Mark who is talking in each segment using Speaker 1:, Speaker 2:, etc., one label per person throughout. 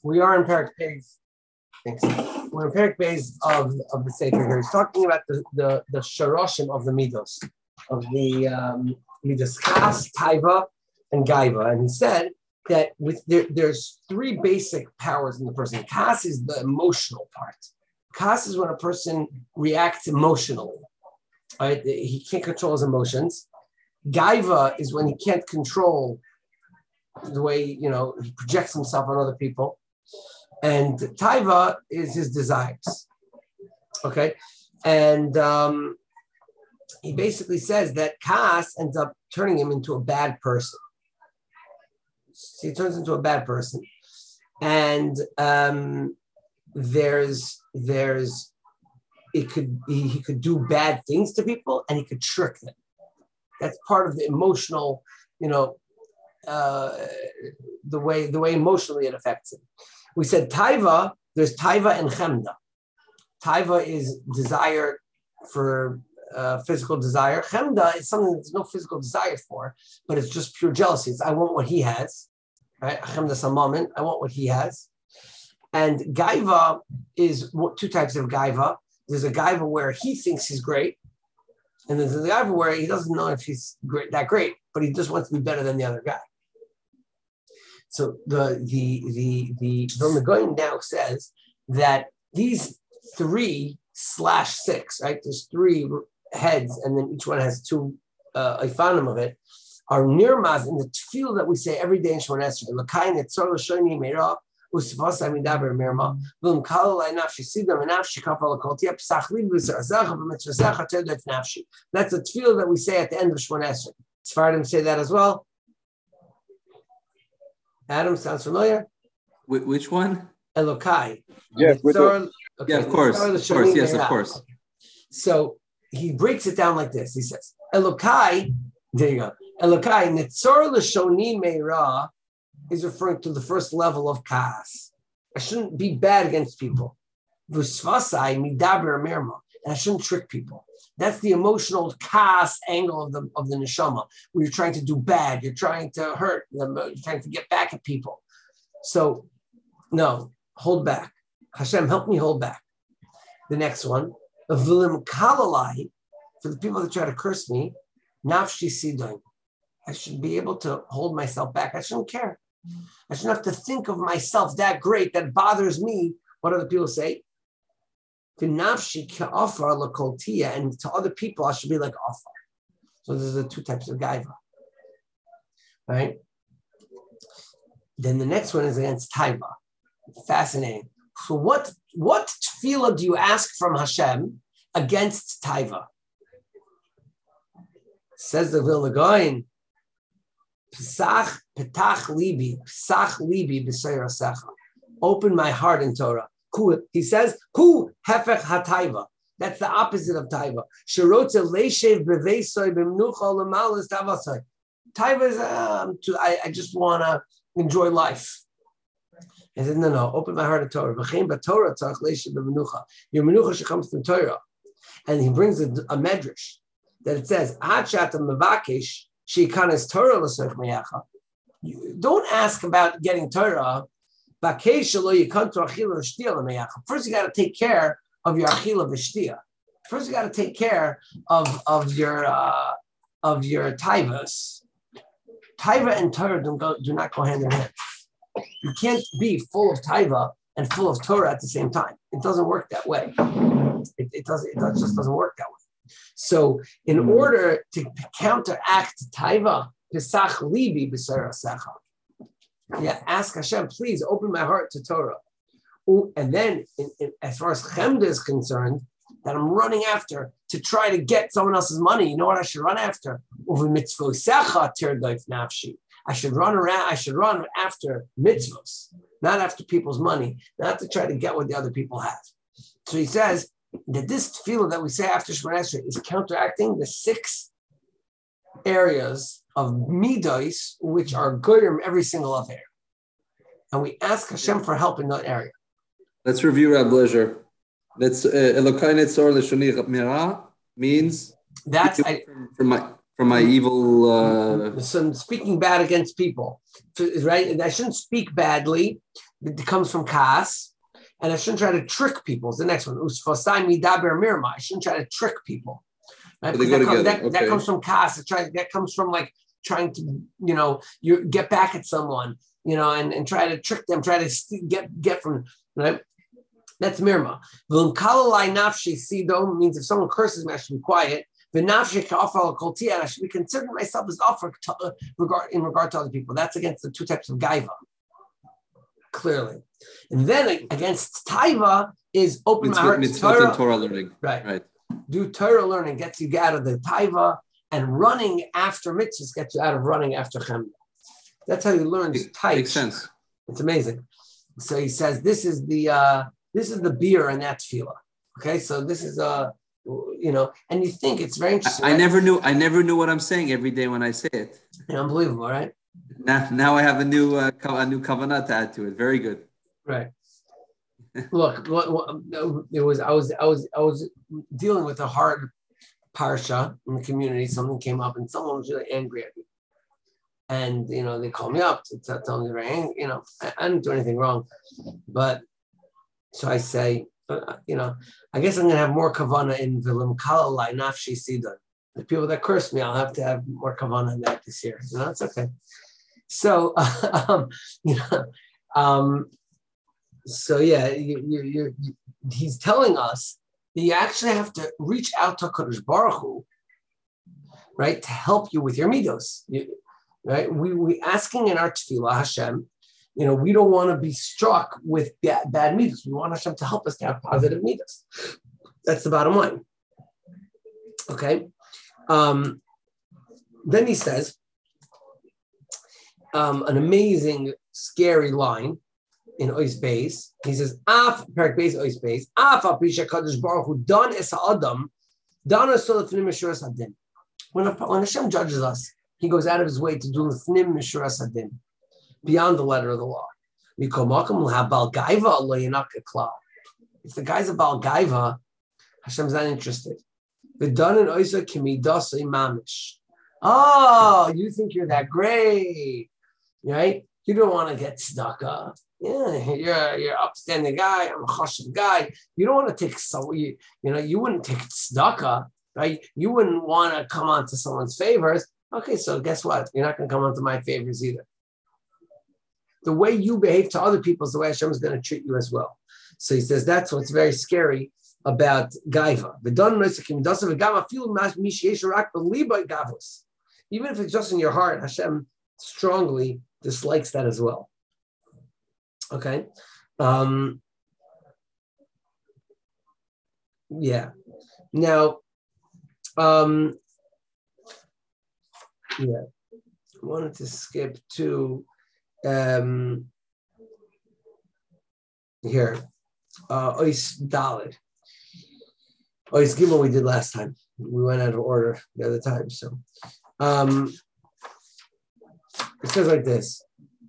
Speaker 1: We are in Perek Beis. We're in Perek Beis of the Sefer here. He's talking about the sharoshim of the midos, of the midos Kas, Taiva, and Gaiva. And he said that there's three basic powers in the person. Kas is the emotional part. Kas is when a person reacts emotionally. Right? He can't control his emotions. Gaiva is when he can't control the way, he projects himself on other people. And Taiva is his desires. Okay? And he basically says that Kas ends up turning him into a bad person. He turns into a bad person. And he could do bad things to people and he could trick them. That's part of the emotional, the way emotionally it affects him. We said Taiva, there's Taiva and Chemda. Taiva is desire for physical desire. Chemda is something there's no physical desire for, but it's just pure jealousy. It's I want what he has, right? Chemda Samamin, I want what he has. And Gaiva is two types of Gaiva. There's a Gaiva where he thinks he's great, and there's a Gaiva where he doesn't know if he's that great, but he just wants to be better than the other guy. So the Vilna Gaon now says that these 3/6, right? There's 3 heads, and then each one has 2 ifanim of it, are nirmaz in the tefillah that we say every day in Shemona Esrei. L'kai netzor l'shoni meira usvasa midaber mirma v'im kalolai nafshi sidam v'nafshi kapal l'kol tia p'sach li v'zarazacha v'mitzvazacha tedef nafshi. That's the tefillah that we say at the end of Shemona Esrei. Sephardim say that as well. Adam, sounds familiar?
Speaker 2: Which one?
Speaker 1: Elokai.
Speaker 3: Yes,
Speaker 1: okay.
Speaker 2: Yeah, of course. Yes, of course.
Speaker 1: So he breaks it down like this. He says, Elokai, there you go. Elokai, Netzor L'Shoni Meira is referring to the first level of Kas. I shouldn't be bad against people. V'svasai Midaber Mirma. And I shouldn't trick people. That's the emotional Kas angle of the neshama, where you're trying to do bad, you're trying to hurt them, you're trying to get back at people. So, no, hold back. Hashem, help me hold back. The next one, Vilim Kalalai, for the people that try to curse me, Nafshi Sidoin. I should be able to hold myself back. I shouldn't care. I shouldn't have to think of myself that great, that bothers me, what other people say. And to other people, I should be like Afar. So those are the 2 types of Gaiva. Right? Then the next one is against Taiva. Fascinating. So what tefillah do you ask from Hashem against Taiva? Says the Vilna Gaon, Pesach petach libi, Pesach libi b'seirasecha. Open my heart in Torah. He says, "Hu hefech hataiva." That's the opposite of taiva. Shirotze leishev beveisoy b'mnucha l'malas tavasay. Taiva is I just want to enjoy life. He said, no. Open my heart to Torah. V'chein b'Torah tzarich leishev b'mnucha. Your menucha should come from Torah. And he brings a medrash that it says, "Ad she'ata mevakesh she'ikanes Torah l'soich meyacha." Don't ask about getting Torah. First, you got to take care of your achila v'shtia. First, you got to take care of your taivas. Taiva and Torah do not go hand in hand. You can't be full of taiva and full of Torah at the same time. It doesn't work that way. It just doesn't work that way. So, in order to counteract taiva, pesach libi b'seirasecha. Yeah, ask Hashem, please open my heart to Torah. And then, as far as Chemda is concerned, that I'm running after to try to get someone else's money. You know what I should run after? I should run after mitzvos, not after people's money, not to try to get what the other people have. So he says that this tefillah that we say after Shemona Esrei is counteracting the 6 areas of midos, which are goyim every single affair. And we ask Hashem for help in that area.
Speaker 2: Let's review Rab Leisure. That's Elokai Netzor L'Shoni Mera means
Speaker 1: that's
Speaker 2: from my evil.
Speaker 1: Some speaking bad against people, right? I shouldn't speak badly. It comes from kas, and I shouldn't try to trick people. It's the next one. Usfasai midaber mirma. I shouldn't try to trick people. Right?
Speaker 2: So they go together.
Speaker 1: That comes from kas. That comes from like trying to, you get back at someone, and try to trick them, try to get from, right? That's mirma. V'limkalalai nafshi sidom means if someone curses me, I should be quiet. V'nafshi ka'afal koltia, and I should be considering myself as offer in regard to other people. That's against the two types of gaiva, clearly. And then against taiva is open my heart to
Speaker 2: Torah learning.
Speaker 1: Right. Do Torah learning gets you out of the taiva, and running after mitzvahs gets you out of running after chem. That's how you learn tight.
Speaker 2: Makes sense.
Speaker 1: It's amazing. So he says this is the beer in that tefillah. Okay, so this is and you think it's very interesting.
Speaker 2: I never knew what I'm saying every day when I say it.
Speaker 1: Yeah, unbelievable, right?
Speaker 2: Now I have a new kavanah to add to it. Very good.
Speaker 1: Right. Look, it was I was dealing with a hard parsha in the community. Something came up, and someone was really angry at me. And they called me up to tell me they're angry. I didn't do anything wrong, but so I say, I guess I'm going to have more kavanah in Vilim Kalalai Nafshi Sidon. The people that curse me, I'll have to have more kavanah in that this year. It's okay. So, so yeah, he's telling us that you actually have to reach out to Kadosh Baruch Hu, right, to help you with your midos. Right? We asking in our tefillah, Hashem, we don't want to be struck with bad midas. We want Hashem to help us to have positive midas. That's the bottom line. Okay. Then he says an amazing, scary line in Ois Beis. He says, "Af Perak Beis Ois Beis. Af Apisha Kadosh Baruch Hu Don Es Adam Don Es Solafnim Mishuras Hadin." When Hashem judges us, He goes out of His way to do Lifnim Mishuras Hadin, beyond the letter of the law. If the guy's a Baal Gaiva, Hashem's not interested. Oh, you think you're that great, right? You don't want to get tzedakah. Yeah, you're an upstanding guy. I'm a chashuv guy. You don't want to take you wouldn't take tzedakah, right? You wouldn't want to come on to someone's favors. Okay, so guess what? You're not going to come on to my favors either. The way you behave to other people is the way Hashem is going to treat you as well. So he says that's what's very scary about gaiva. Even if it's just in your heart, Hashem strongly dislikes that as well. Okay. Yeah. Now, I wanted to skip to here. Ois Daled. Ois Gimel we did last time. We went out of order the other time. So it says like this.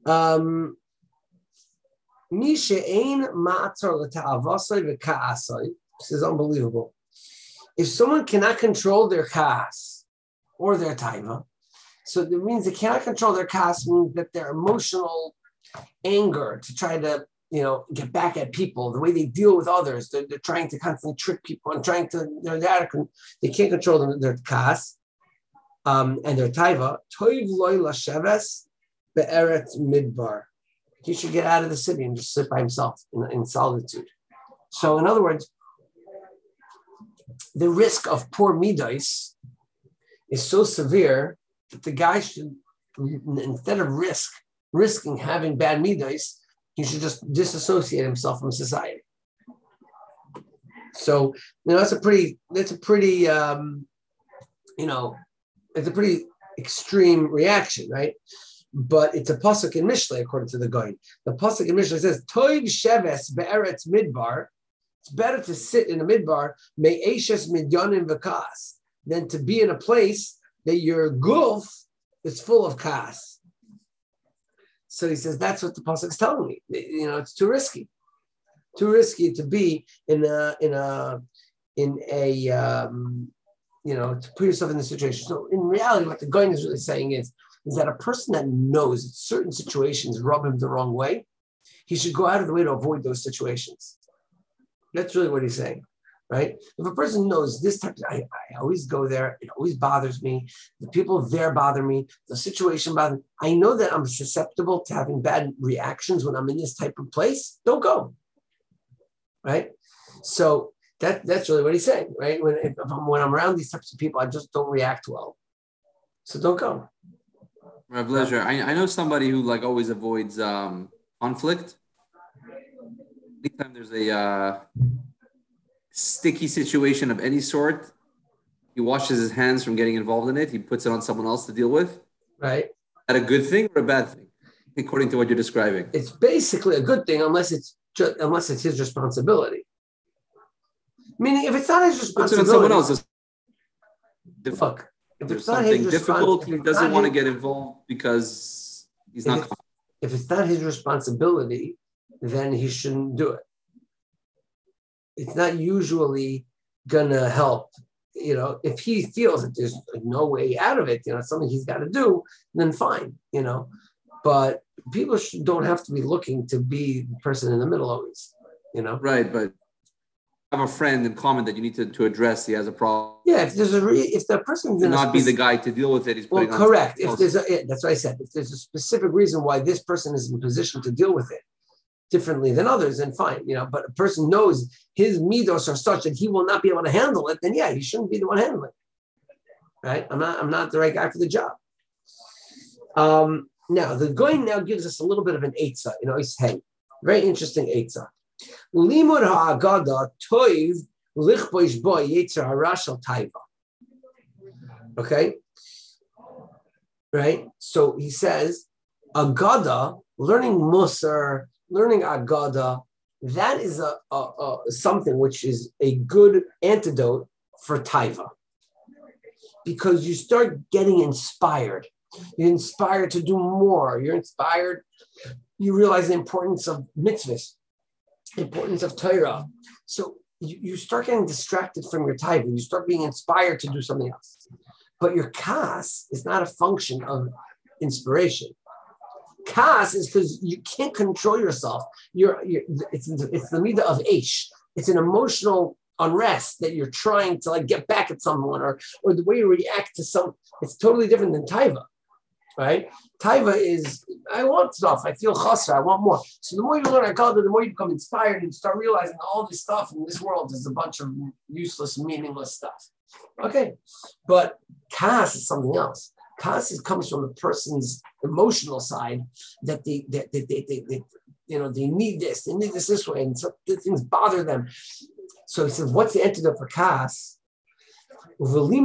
Speaker 1: This is unbelievable. If someone cannot control their kas or their taiva, so that means they cannot control their kas, means that their emotional anger to try to, get back at people, the way they deal with others, they're trying to constantly trick people and trying to, they can't control their kas and their taiva. Toiv loy lasheves be'eretz midbar. He should get out of the city and just sit by himself in solitude. So, in other words, the risk of poor midos is so severe that the guy should, instead of risking having bad midos, he should just disassociate himself from society. So, it's a pretty extreme reaction, right? But it's a pasuk in Mishlei, according to the Goin. The pasuk in Mishlei says, "Toiv sheves be'eretz midbar." It's better to sit in a midbar me'eshes midyanim v'kas than to be in a place that your gulf is full of kas. So he says that's what the pasuk's telling me. It's too risky to be to put yourself in this situation. So in reality, what the Goin is really saying is that a person that knows that certain situations rub him the wrong way, he should go out of the way to avoid those situations. That's really what he's saying, right? If a person knows this type, I always go there, it always bothers me. The people there bother me. The situation bothers me. I know that I'm susceptible to having bad reactions when I'm in this type of place. Don't go, right? So that's really what he's saying, right? When I'm around these types of people, I just don't react well. So don't go.
Speaker 2: My pleasure. I know somebody who like always avoids conflict. Anytime there's a sticky situation of any sort, he washes his hands from getting involved in it. He puts it on someone else to deal with.
Speaker 1: Right.
Speaker 2: Is that a good thing or a bad thing, according to what you're describing?
Speaker 1: It's basically a good thing unless it's his responsibility. Meaning, if it's not his responsibility,
Speaker 2: puts it on someone else.
Speaker 1: Look, if
Speaker 2: there's
Speaker 1: it's not
Speaker 2: something
Speaker 1: his
Speaker 2: difficult, he doesn't want to get involved because he's not.
Speaker 1: If it's not his responsibility, then he shouldn't do it. It's not usually gonna help. If he feels that there's no way out of it, it's something he's got to do, then fine, But people don't have to be looking to be the person in the middle always,
Speaker 2: Right, but have a friend in common that you need to address. He has a problem.
Speaker 1: Yeah, if the person
Speaker 2: to not be the guy to deal with it, he's putting
Speaker 1: correct. If there's that's what I said. If there's a specific reason why this person is in a position to deal with it differently than others, then fine. But a person knows his midos are such that he will not be able to handle it, then yeah, he shouldn't be the one handling it. Right? I'm not the right guy for the job. Now the Goin now gives us a little bit of an eitzah. He's very interesting eitzah. Limud ha'agada toiv lichboish bo yetzer hara shel taiva. Okay, right. So he says, agada, learning musar, learning agada, that is a something which is a good antidote for taiva, because you start getting inspired. You're inspired to do more. You're inspired. You realize the importance of mitzvahs, importance of Torah. So you start getting distracted from your taiva. You start being inspired to do something else. But your kas is not a function of inspiration. Kas is because you can't control yourself. It's the midah of eish. It's an emotional unrest that you're trying to get back at someone, or the way you react to some. It's totally different than taiva. Right? Taiva is, I want stuff. I feel chasra. I want more. So the more you learn Hakadosh, the more you become inspired and start realizing all this stuff in this world is a bunch of useless, meaningless stuff. Okay, but kas is something else. Kas comes from the person's emotional side, that they need this way, and so things bother them. So he says, what's the antidote for kas? Learning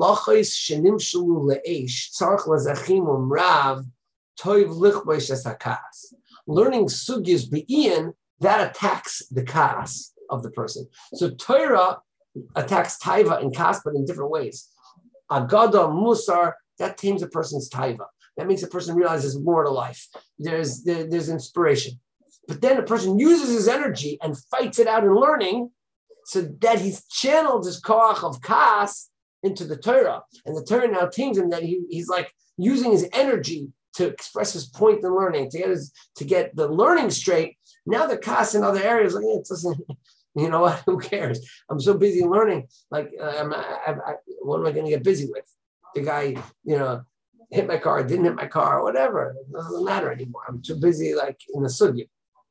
Speaker 1: sugyas be'ian, that attacks the kas of the person. So Torah attacks taiva and kas, but in different ways. Agada, musar, that tames a person's taiva. That makes a person realize there's more to life. There's inspiration. But then a person uses his energy and fights it out in learning, so that he's channeled his koach of kas into the Torah. And the Torah now tames him, that he's like using his energy to express his point in learning, to get the learning straight. Now the kas in other areas, it doesn't, what, who cares? I'm so busy learning. What am I going to get busy with? The guy, hit my car, didn't hit my car, or whatever. It doesn't matter anymore. I'm too busy in the sugya.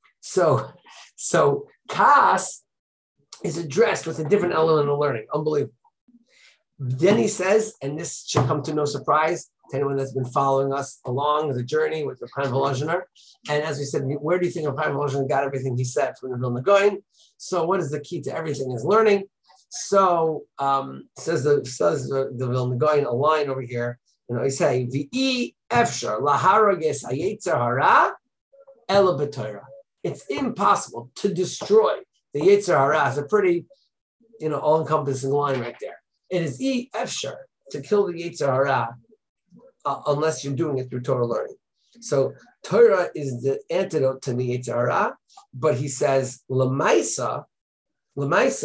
Speaker 1: So kas is addressed with a different element of learning. Unbelievable. Then he says, and this should come to no surprise to anyone that's been following us along the journey with the Chaim Volozhiner. And as we said, where do you think Chaim Volozhiner got everything he said from the Vilna Gaon? So what is the key to everything is learning. So says the Vilna Gaon, a line over here, he say, V'i efshar laharages hayetzer hara ela b'Torah. It's impossible to destroy the Yetzer Hara. Is a pretty, all-encompassing line right there. It is efshar to kill the Yetzer Hara unless you're doing it through Torah learning. So Torah is the antidote to the Yetzer Hara, but he says Lamaisa. There's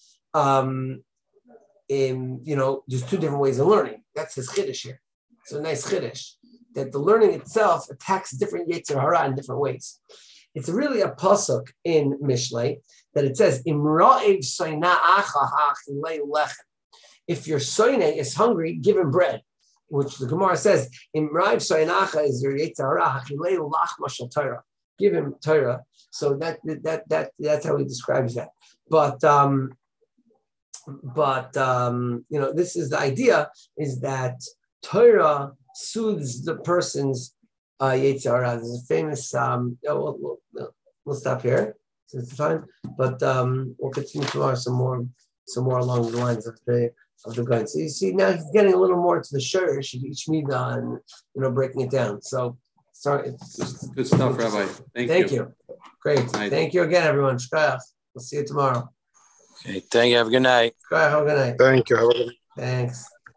Speaker 1: two different ways of learning. That's his chiddush here. So nice chiddush that the learning itself attacks different Yetzer Hara in different ways. It's really a pasuk in Mishlei that it says, Imra'ev soina'acha ha'achilei lechem. If your soine is hungry, give him bread, which the Gemara says, Imra'ev soina'acha is your Yetzer Hara ha'achilei lachma shel Torah. Give him Torah. So that's how he describes that. But this is the idea, is that Torah soothes the person's Yetzer Hara. There's a famous, we'll stop here since the time, but we'll continue tomorrow some more along the lines of the guide. So you see, now he's getting a little more to the shurish of each midah and breaking it down. So sorry, it's
Speaker 2: good stuff, Rabbi. Thank you.
Speaker 1: Great. Thank you again, everyone. Shkayach. We'll see you tomorrow.
Speaker 3: Okay, thank you. Have a good night.
Speaker 1: Have a good night.
Speaker 4: Thank you. Have a good night.
Speaker 1: Thanks.